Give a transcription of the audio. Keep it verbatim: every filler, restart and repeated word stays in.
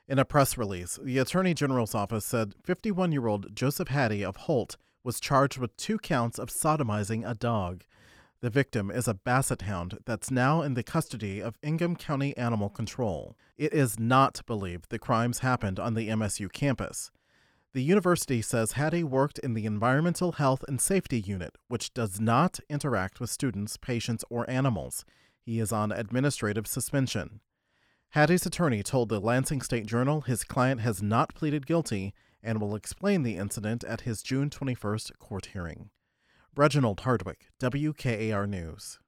In a press release, the Attorney General's office said fifty-one-year-old Joseph Hattie of Holt was charged with two counts of sodomizing a dog. The victim is a basset hound that's now in the custody of Ingham County Animal Control. It is not believed the crimes happened on the M S U campus. The university says Hattie worked in the Environmental Health and Safety Unit, which does not interact with students, patients, or animals. He is on administrative suspension. Hattie's attorney told the Lansing State Journal his client has not pleaded guilty and will explain the incident at his June twenty-first court hearing. Reginald Hardwick, W K A R News.